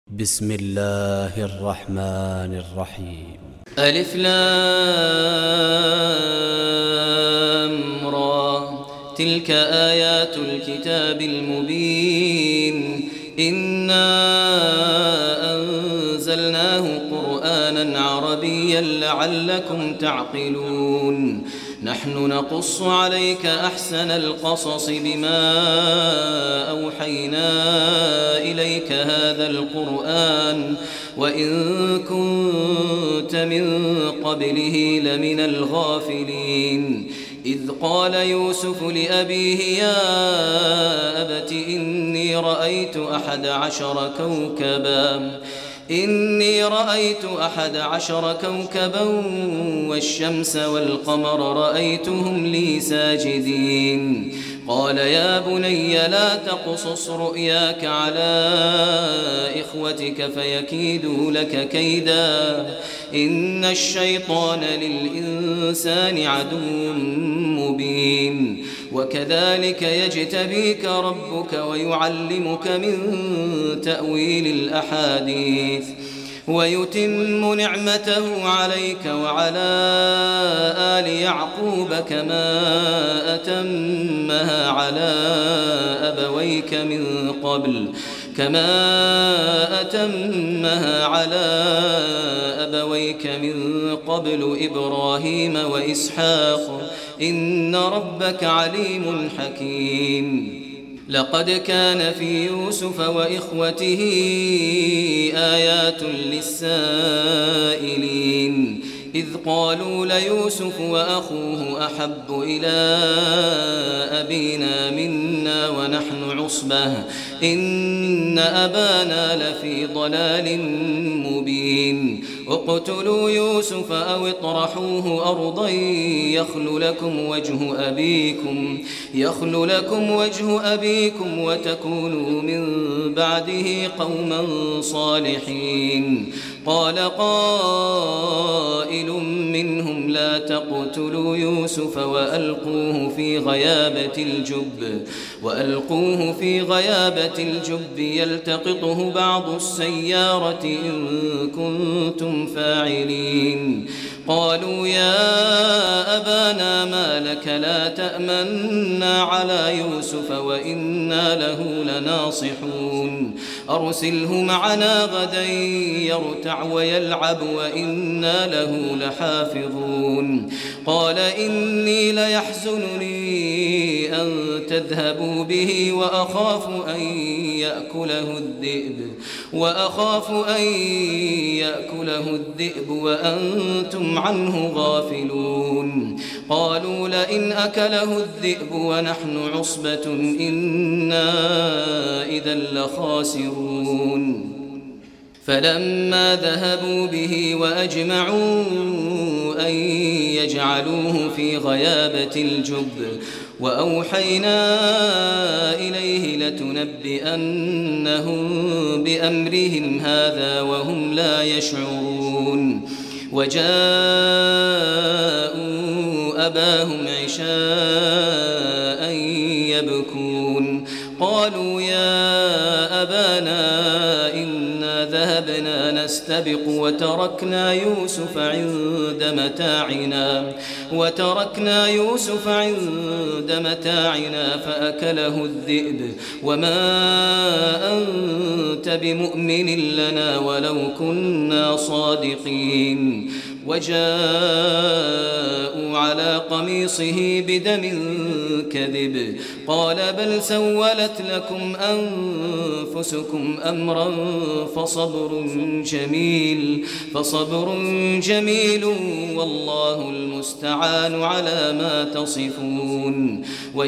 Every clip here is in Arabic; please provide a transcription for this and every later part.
بسم الله الرحمن الرحيم. ألف لام را، تلك آيات الكتاب المبين. إنا أنزلناه قرآنا عربيا لعلكم تعقلون. نحن نقص عليك أحسن القصص بما أوحينا إليك هذا القرآن وإن كنت من قبله لمن الغافلين. إذ قال يوسف لأبيه يا أبت إني رأيت أحد عشر كوكبا والشمس والقمر رأيتهم لي ساجدين. قال يا بني لا تقصص رؤياك على إخوتك فيكيدوا لك كيدا إن الشيطان للإنسان عدو مبين. وكذلك يجتبيك ربك ويعلمك من تأويل الأحاديث ويتم نعمته عليك وعلى آل يعقوب كما أتمها على أبويك من قبل إبراهيم وإسحاق إن ربك عليم حكيم. لقد كان في يوسف وإخوته آيات للسائلين إذ قالوا ليوسف وأخوه أحب إلى أبينا منا ونحن عصبة إن أبانا لفي ضلال مبين. اقتلوا يوسف أو اطرحوه أرضا يخل لكم وجه أبيكم وتكونوا من بعده قوما صالحين. قال قائل منهم لا تقتلوا يوسف وألقوه في غيابة الجب يلتقطه بعض السيارة إن كنتم فاعلين. قالوا يا أبانا ما لك لا تأمنا على يوسف وإنا له لناصحون. أرسله معنا غدا يرتع ويلعب وإنا له لحافظون. قال إني ليحزنني أن تذهبوا به وأخاف أن يأكله الذئب وأنتم عنه غافلون. قالوا لئن أكله الذئب ونحن عصبة إنا إذا لخاسرون. فلما ذهبوا به وأجمعوا أن يجعلوه في غيابة الجب وأوحينا إليه لتنبئنهم بأمرهم هذا وهم لا يشعرون. وجاءوا أباهم عشاء يبكون. قالوا يا أبانا إنا ذهبنا نستبق وتركنا يوسف عند متاعنا فأكله الذئب وما أنت بمؤمن لنا ولو كنا صادقين. وجاءوا على قميصه بدم كذب قال بل سولت لكم أنفسكم أمرا فصبر جميل والله المستعان على ما تصفون.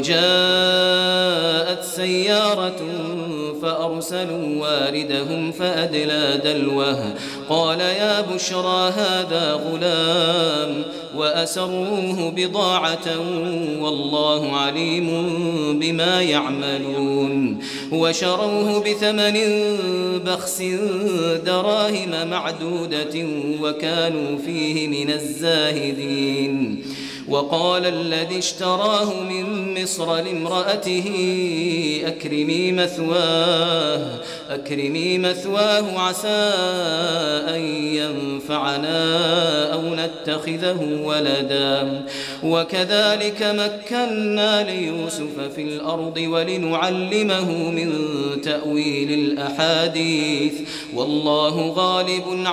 وجاءت سيارة فأرسلوا واردهم فأدلى دلوه قال يا بشرى هذا غلام وأسروه بضاعة والله عليم بما يعملون. وشروه بثمن بخس دراهم معدودة وكانوا فيه من الزاهدين. وقال الذي اشتراه من مصر لامرأته أكرمي مثواه عسى أن ينفعنا أو نتخذه ولدا وكذلك مكنا ليوسف في الأرض ولنعلمه من تأويل الأحاديث والله غالب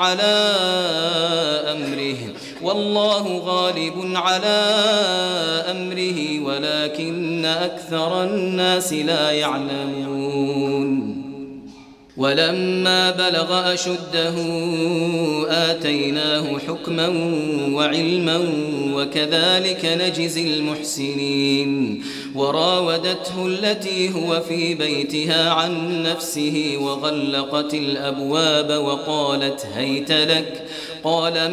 على أمره ولكن أكثر الناس لا يعلمون ولما بلغ أشده آتيناه حكما وعلما وكذلك نجزي المحسنين وراودته التي هو في بيتها عن نفسه وغلقت الأبواب وقالت هيت لك قال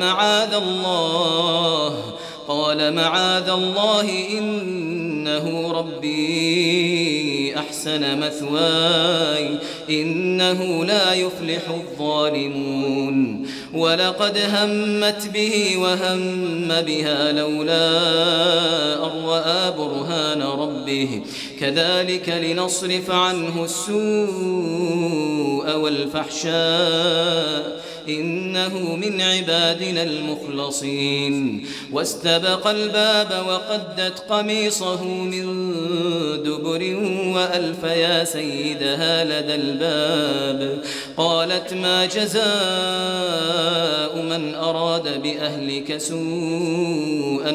معاذ الله إنه ربي أحسن مثواي إنه لا يفلح الظالمون ولقد همت به وهم بها لولا أن رأى برهان ربه كذلك لنصرف عنه السوء والفحشاء إنه من عبادنا المخلصين واستبق الباب وقدت قميصه من دبر وألف يا سيدها لدى الباب قالت ما جزاء من أراد بأهلك سوءا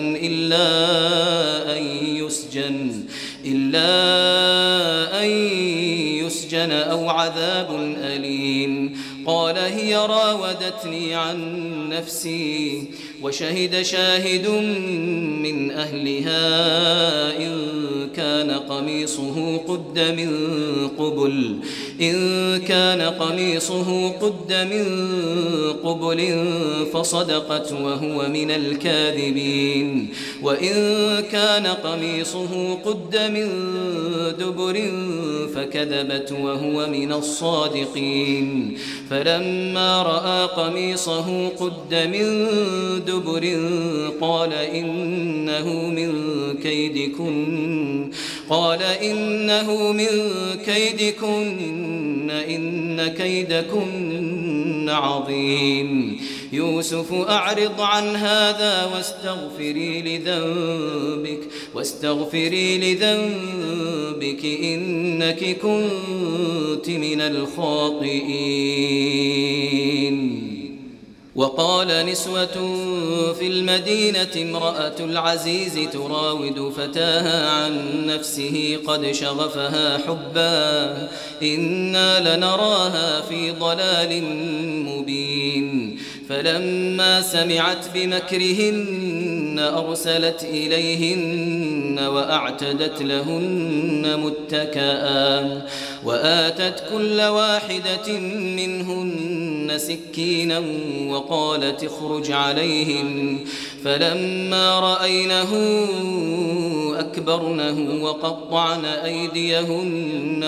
إلا أن يسجن أو عذاب أليم قال هي راودتني عن نفسي وشهد شاهد من أهلها إن كان قميصه قد من قبل فصدقت وهو من الكاذبين وإن كان قميصه قد من دبر فكذبت وهو من الصادقين فلما رأى قميصه قد من دبر قال إنه من كيدكن إن كيدكن عظيم يوسف أعرض عن هذا واستغفري لذنبك إنك كنت من الخاطئين وقال نسوة في المدينة امرأة العزيز تراود فتاها عن نفسه قد شغفها حبا إنا لنراها في ضلال مبين فلما سمعت بمكرهن أرسلت إليهن وأعتدت لهن متكئا وآتت كل واحدة منهن سكينا وقالت اخرج عليهن فلما رأينه أكبرنه وقطعن أيديهن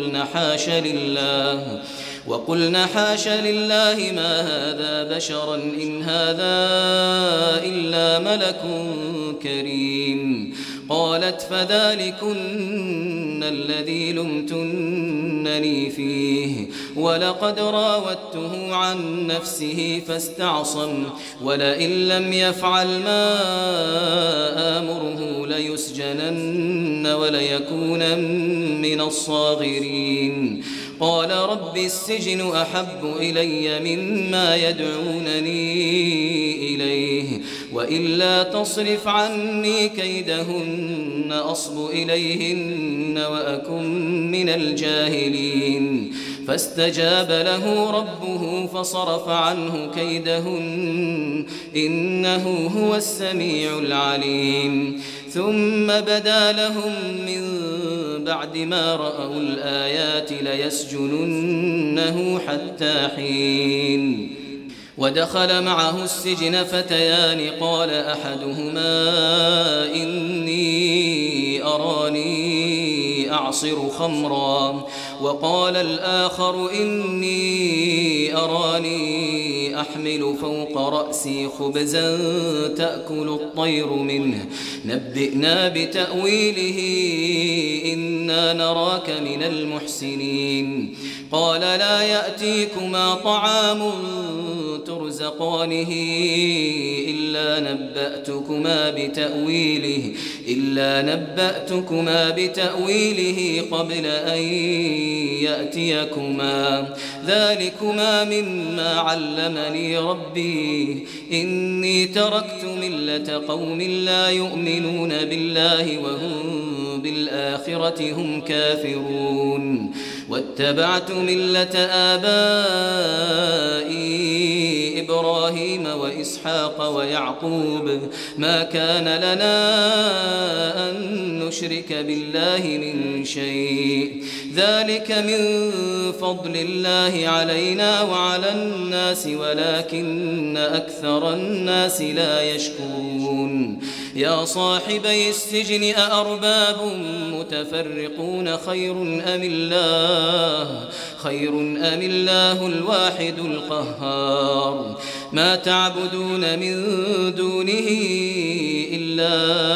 وقلن حاش لله ما هذا بشرا إن هذا إلا ملك كريم قالت فذلكن الذي لمتنني فيه ولقد راودته عن نفسه فاستعصم ولئن لم يفعل ما آمره ليسجنن وليكون من الصاغرين قال رب السجن أحب إلي مما يدعونني إليه وإلا تصرف عني كيدهن أصب إليهن وأكن من الجاهلين فاستجاب له ربه فصرف عنه كيدهن إنه هو السميع العليم ثم بدا لهم من بعد ما رأوا الآيات ليسجننه حتى حين ودخل معه السجن فتيان قال أحدهما إني أراني أعصر خمرا وقال الآخر إني أراني أحمل فوق رأسي خبزا تأكل الطير منه نبئنا بتأويله إنا نراك من المحسنين قال لا يأتيكما طعام ترزقانه إلا نبأتكما بتأويله قبل أن يأتيكما ذلكما مما علمني ربي إني تركت ملة قوم لا يؤمنون بالله وهم بالآخرة هم كافرون واتبعت ملة آبائي إبراهيم وإسحاق ويعقوب ما كان لنا أن نشرك بالله من شيء ذلك من فضل الله علينا وعلى الناس ولكن أكثر الناس لا يشكرون يا صاحبي السجن أأرباب متفرقون خير أم الله الواحد القهار ما تعبدون من دونه إلا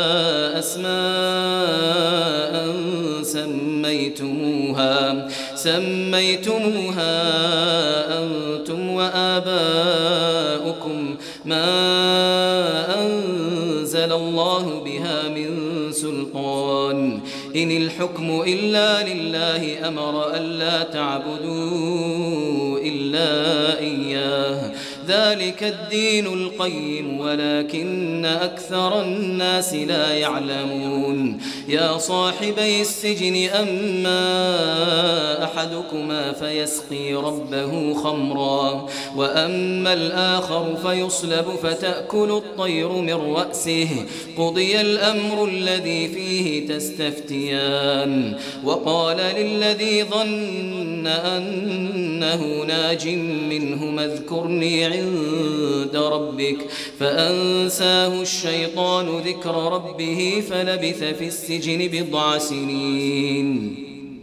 أسماء سميتموها أنتم وآباؤكم ما أنزل الله بها من سلطان إن الحكم إلا لله أمر ألا تعبدوا إلا إياه ذلك الدين القيم ولكن أكثر الناس لا يعلمون يا صاحبي السجن أما أحدكما فيسقي ربه خمرا وأما الآخر فيصلب فتأكل الطير من رأسه قضي الأمر الذي فيه تستفتيان وقال للذي ظن أنه ناج منه اذكرني عند ربك فأنساه الشيطان ذكر ربه فلبث في السجن بضع سنين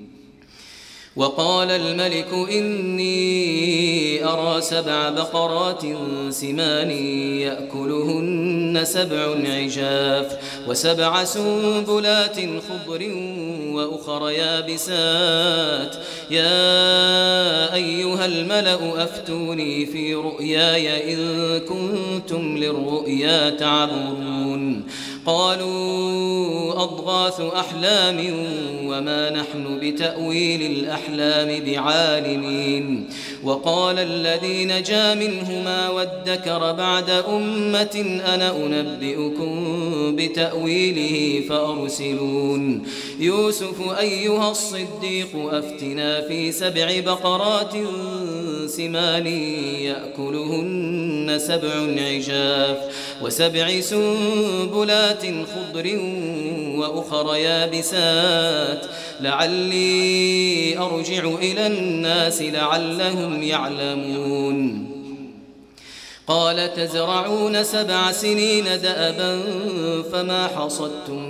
وقال الملك إني أرى 7 بقرات سمان يأكلهن 7 عجاف و7 سنبلات خضر وأخر يابسات يا أيها الملأ أفتوني في رؤياي إن كنتم للرؤيا تعبرون قالوا أضغاث أحلام وما نحن بتأويل الأحلام بعالمين وقال الذي نجا منهما وادكر بعد أمة أنا أنبئكم بتأويله فأرسلون يوسف أيها الصديق أفتنا في 7 بقرات سمان يأكلهن 7 عجاف و7 سنبلات خضر وأخر يابسات لعلي أرجع إلى الناس لعلهم يعلمون قال تزرعون 7 سنين دأبا فما حصدتم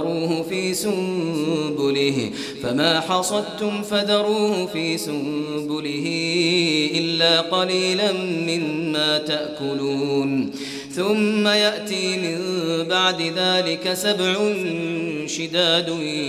فذروه في سنبله إلا قليلا مما تأكلون ثم يأتي من بعد ذلك 7 شداد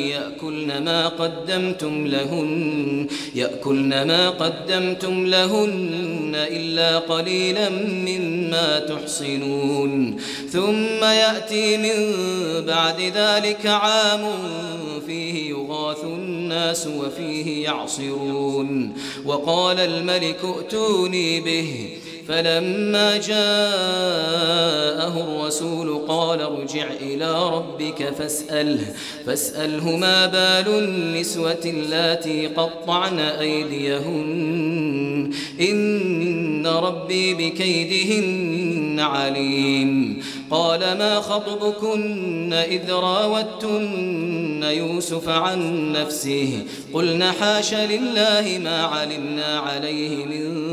يأكلن ما قدمتم لهن إلا قليلا مما تحصنون ثم يأتي من بعد ذلك عام فيه يغاث الناس وفيه يعصرون وقال الملك ائتوني به فلما جاءه الرسول قال ارجع إلى ربك فاسأله ما بال النسوة اللاتي قطعن أيديهن إن ربي بكيدهن عليم قال ما خطبكن إذ راوتن يوسف عن نفسه قلنا حاش لله ما علمنا عليه من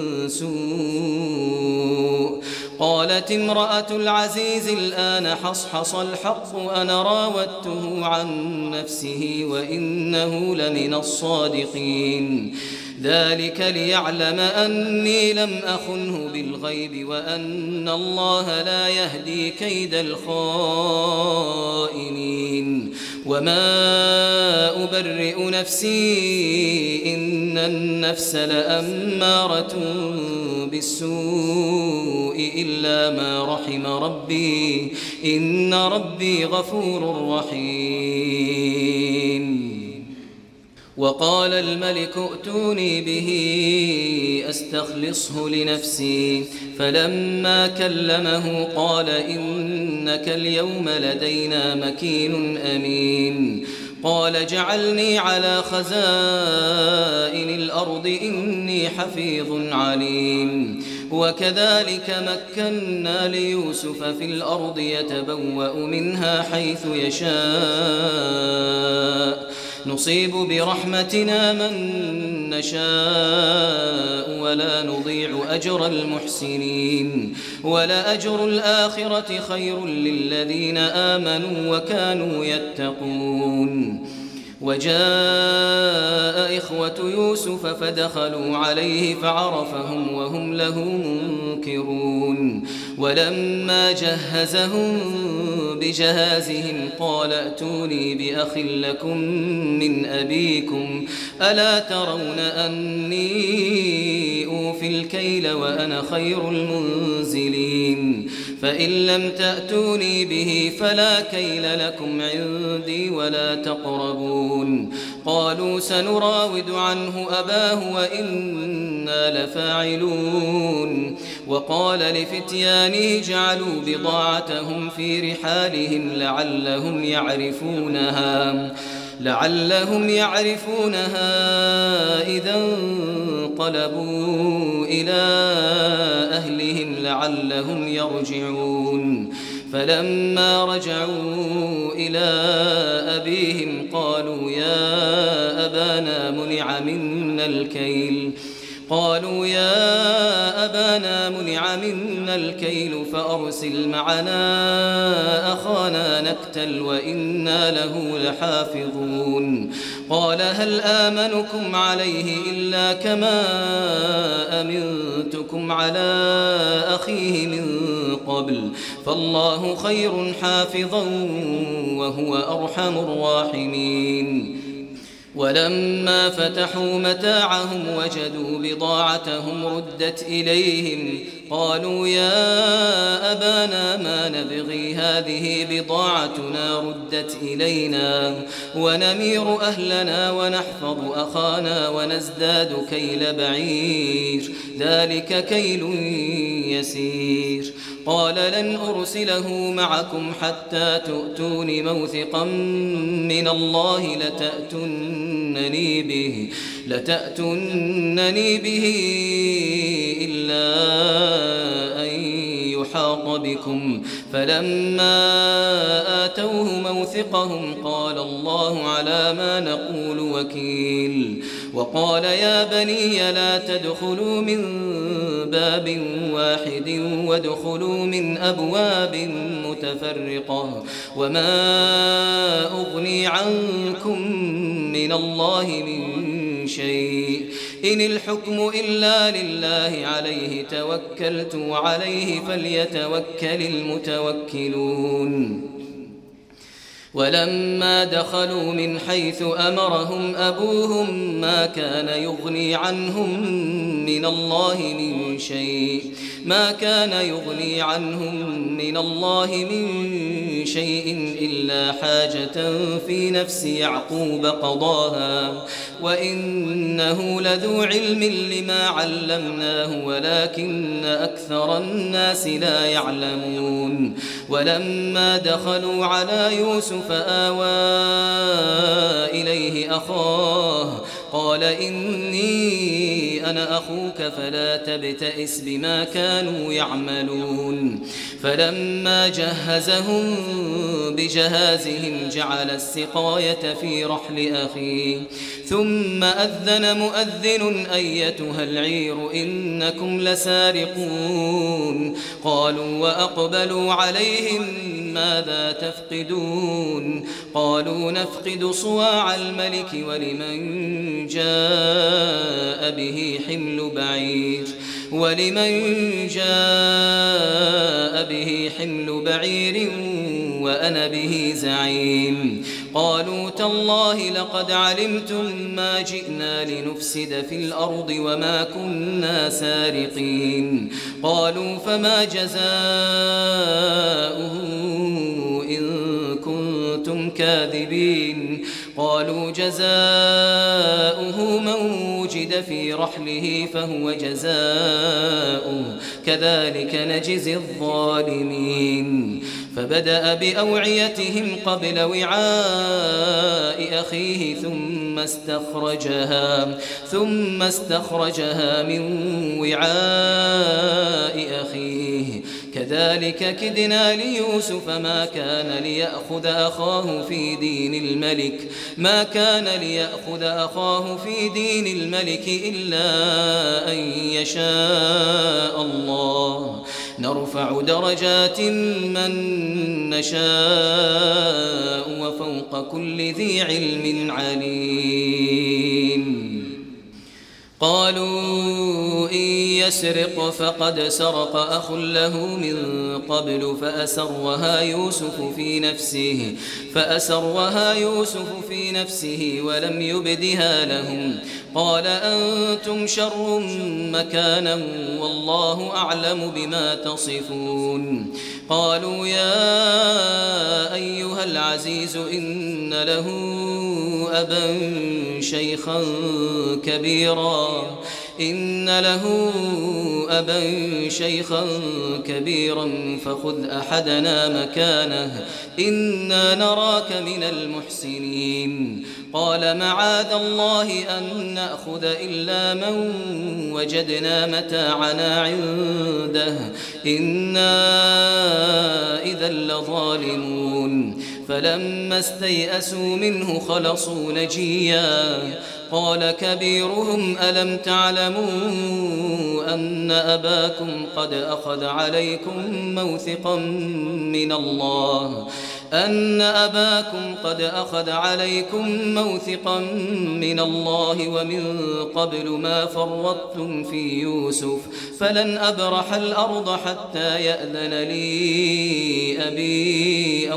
سوء قالت امرأة العزيز الآن حصحص الحق أنا راودته عن نفسه وإنه لمن الصادقين ذلك ليعلم أني لم أخنه بالغيب وأن الله لا يهدي كيد الخائنين وما أبرئ نفسي إن النفس لأمارة بالسوء إلا ما رحم ربي إن ربي غفور رحيم وقال الملك ائتوني به أستخلصه لنفسي فلما كلمه قال إنك اليوم لدينا مكين أمين قال جعلني على خزائن الأرض إني حفيظ عليم وكذلك مكنا ليوسف في الأرض يتبوأ منها حيث يشاء نصيب برحمتنا من نشاء ولا نضيع أجر المحسنين ولأجر الآخرة خير للذين آمنوا وكانوا يتقون وجاء إخوة يوسف فدخلوا عليه فعرفهم وهم له منكرون ولما جهزهم بجهازهم قال ائتوني بأخ لكم من أبيكم ألا ترون أني أوفي الكيل وأنا خير المنزلين فإن لم تأتوني به فلا كيل لكم عندي ولا تقربون قالوا سنراود عنه أباه وإنا لفاعلون وقال لفتيانه جعلوا بضاعتهم في رحالهم لعلهم يعرفونها إذا انقلبوا إلى أهلهم لعلهم يرجعون فلما رجعوا إلى أبيهم قالوا يا أبانا منع منا الكيل فأرسل معنا أخانا نكتل وإنا له لحافظون قال هل آمنكم عليه إلا كما أمنتكم على أخيه من قبل فالله خير حافظا وهو أرحم الراحمين ولما فتحوا متاعهم وجدوا بضاعتهم ردت إليهم قالوا يا أبانا ما نبغي هذه بضاعتنا ردت إلينا ونمير أهلنا ونحفظ أخانا ونزداد كيل بعير ذلك كيل يسير قال لن أرسله معكم حتى تؤتون موثقا من الله لتأتونني به إلا أن يحاط بكم فلما آتوه موثقهم قال الله على ما نقول وكيل وقال يا بني لا تدخلوا من باب واحد وادخلوا من أبواب متفرقة وما أغني عنكم من الله من شيء إن الحكم إلا لله عليه توكلت وعليه فليتوكل المتوكلون ولما دخلوا من حيث أمرهم أبوهم ما كان يغني عنهم من الله من شيء إلا حاجة في نفس يعقوب قضاها وإنه لذو علم لما علمناه ولكن أكثر الناس لا يعلمون ولما دخلوا على يوسف آوى إليه أخاه قال إني أنا أخوك فلا تبتئس بما كانوا يعملون فلما جهزهم بجهازهم جعل السقاية في رحل أخيه ثم أذن مؤذن أيتها العير إنكم لسارقون قالوا وأقبلوا عليهم ماذا تفقدون قالوا نفقد صواع الملك ولمن جاء به حمل بعير وأنا به زعيم قالوا تالله لقد علمتم ما جئنا لنفسد في الأرض وما كنا سارقين قالوا فما جزاؤه إن كنتم كاذبين قالوا جزاؤه من وجد في رحله فهو جزاؤه كذلك نجزي الظالمين فبدأ بأوعيتهم قبل وعاء أخيه ثم استخرجها من وعاء أخيه كذلك كدنا ليوسف ما كان ليأخذ أخاه في دين الملك إلا أن يشاء الله نرفع درجات من نشاء وفوق كل ذي علم عليم قالوا إن يسرق فقد سرق أخ له من قبل فأسرها يوسف في نفسه ولم يبدها لهم قال أنتم شر مكانا والله أعلم بما تصفون قالوا يا أيها العزيز إن له أبا شيخا كبيرا فخذ أحدنا مكانه إنا نراك من المحسنين قال معاذ الله أن نأخذ إلا من وجدنا متاعنا عنده إنا إذا لظالمون فلما استيئسوا منه خلصوا نجيا قال كبيرهم ألم تعلموا أن أباكم قد أخذ عليكم موثقا من الله ومن قبل ما فرطتم في يوسف فلن أبرح الأرض حتى يأذن لي أبي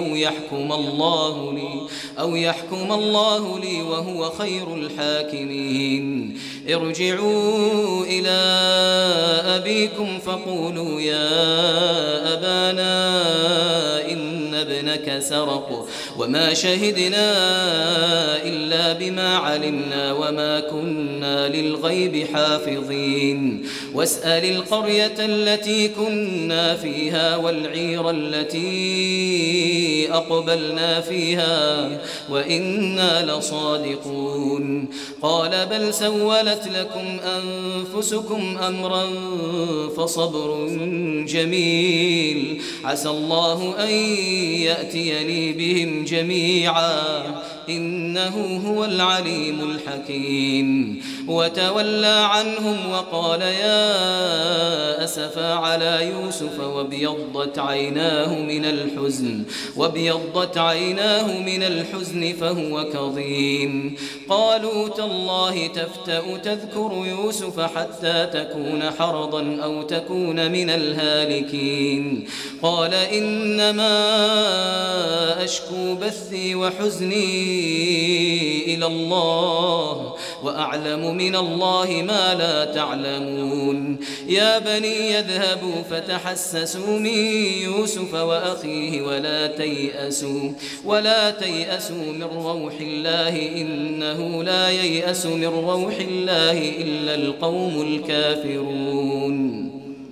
أو يحكم الله لي وهو خير الحاكمين ارجعوا إلى أبيكم فقولوا يا أبانا إن ابنك سرق وما شهدنا إلا بما علمنا وما كنا للغيب حافظين واسأل القرية التي كنا فيها والعير التي أقبلنا فيها وإنا لصادقون قال بل سولت لكم أنفسكم أمرا فصبر جميل عسى الله أن يأتيني بهم جميعا إنه هو العليم الحكيم وتولى عنهم وقال يا أسفا على يوسف وابيضت عيناه من الحزن فهو كظيم قالوا تالله تفتأ تذكر يوسف حتى تكون حرضا أو تكون من الهالكين قال إنما أشكو بثي وحزني إلى الله وأعلم من الله ما لا تعلمون يا بني يذهبوا فتحسسوا من يوسف وأخيه ولا تيأسوا من روح الله إنه لا ييأس من روح الله إلا القوم الكافرون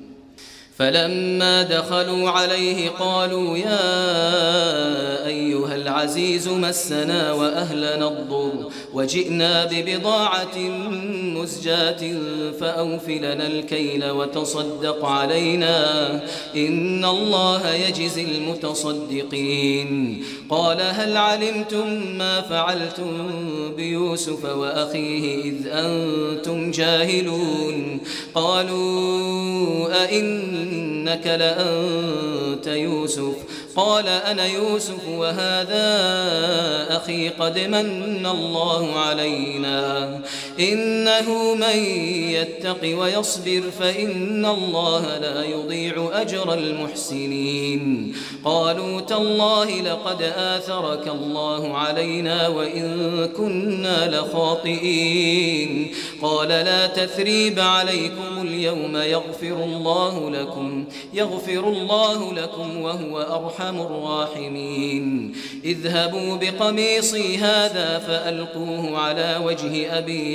فلما دخلوا عليه قالوا يا أيها العزيز مسنا وأهلنا الضر وجئنا ببضاعة مزجاة فأوف لنا الكيل وتصدق علينا إن الله يجزي المتصدقين قال هل علمتم ما فعلتم بيوسف وأخيه إذ أنتم جاهلون قالوا أئنك لأنت يوسف قال أنا يوسف وهذا أخي قد من الله علينا إنه من يتق ويصبر فإن الله لا يضيع أجر المحسنين قالوا تالله لقد آثرك الله علينا وإن كنا لخاطئين قال لا تثريب عليكم اليوم يغفر الله لكم وهو أرحم الراحمين اذهبوا بقميصي هذا فألقوه على وجه أبي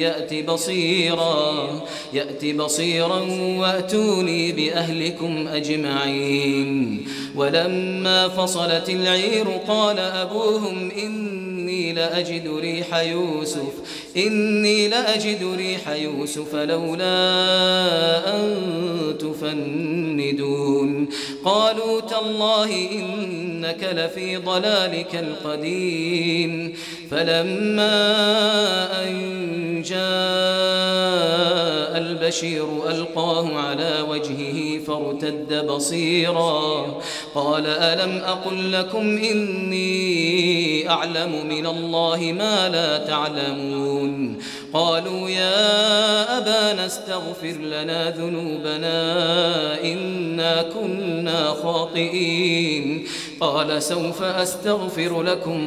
يأت بصيرا وأتوني بأهلكم أجمعين ولما فصلت العير قال أبوهم إني لأجد ريح يوسف لولا أن تفندون قالوا تالله إنك لفي ضلالك القديم فلما أن جاء البشير ألقاه على وجهه فارتد بصيرا قال ألم أقل لكم إني أعلم من الله ما لا تعلمون قالوا يا أبانا استغفر لنا ذنوبنا إنا كنا خاطئين قال سوف أستغفر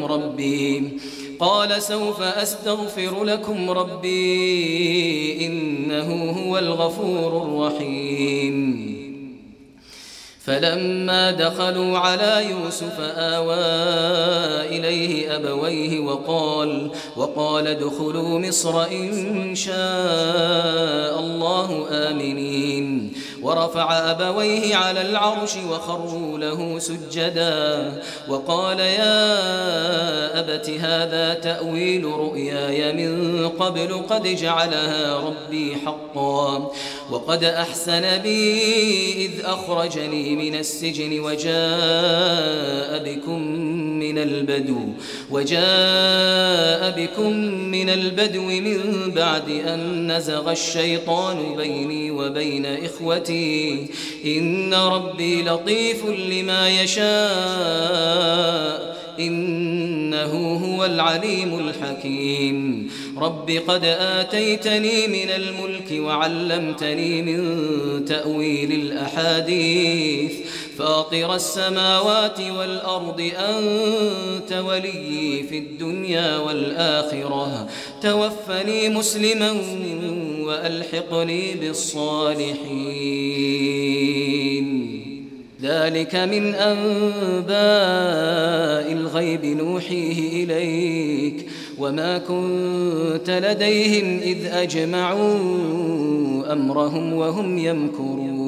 لكم ربي إنه هو الغفور الرحيم فلما دخلوا على يوسف آوى إليه أبويه وقال ادخلوا مصر إن شاء الله آمنين ورفع أبويه على العرش وخروا له سجدا وقال يا أبت هذا تأويل رؤياي من قبل قد جعلها ربي حقا وقد أحسن بي إذ أخرجني من السجن وجاء بكم من البدو من بعد أن نزغ الشيطان بيني وبين إخوتي إن ربي لطيف لما يشاء إنه هو العليم الحكيم رب قد آتيتني من الملك وعلمتني من تأويل الأحاديث فاطر السماوات والأرض أنت ولي في الدنيا والآخرة توفني مسلما وألحقني بالصالحين ذلك من أنباء الغيب نوحيه إليك وما كنت لديهم إذ أجمعوا أمرهم وهم يمكرون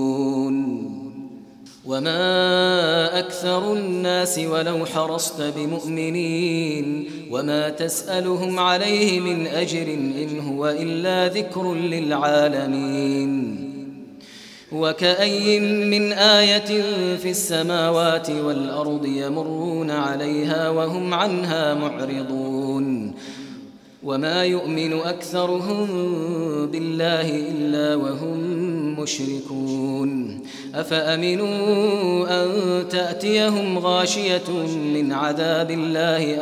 وما أكثر الناس ولو حرصت بمؤمنين وما تسألهم عليه من أجر إن هو إلا ذكر للعالمين وكأي من آية في السماوات والأرض يمرون عليها وهم عنها معرضون وما يؤمن أكثرهم بالله إلا وهم مشركون أفأمنوا أن تأتيهم غاشية من عذاب الله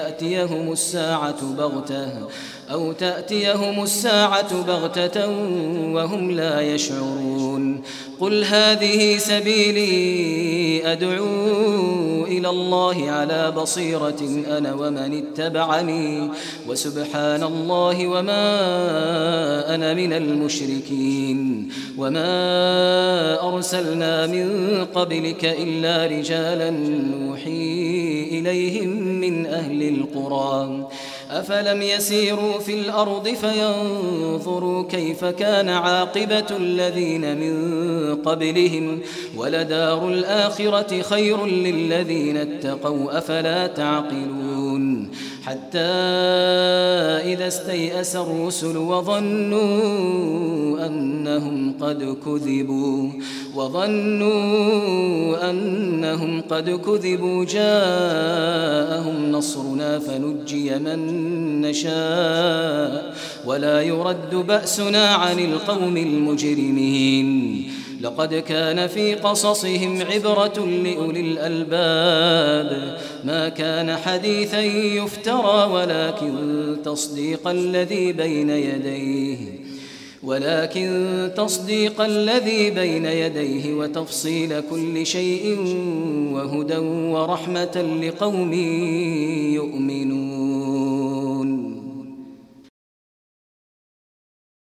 أو تأتيهم الساعة بغتة وهم لا يشعرون قل هذه سبيلي أدعو إلى الله على بصيرة أنا ومن اتبعني وسبحان الله وما أنا من المشركين وما أرسلنا من قبلك إلا رجالا نوحي إليهم من أهل القرى أفلم يسيروا في الأرض فينظروا كيف كان عاقبة الذين من قبلهم ولدار الآخرة خير للذين اتقوا أفلا تعقلون حتى إذا استيأس الرسل وظنوا أنهم قد كذبوا جاءهم نصرنا فنجي من نشاء ولا يرد بأسنا عن القوم المجرمين لقد كان في قصصهم عبرة لأولي الألباب ما كان حديثا يفترى ولكن تصديق الذي بين يديه وتفصيل كل شيء وهدى ورحمة لقوم يؤمنون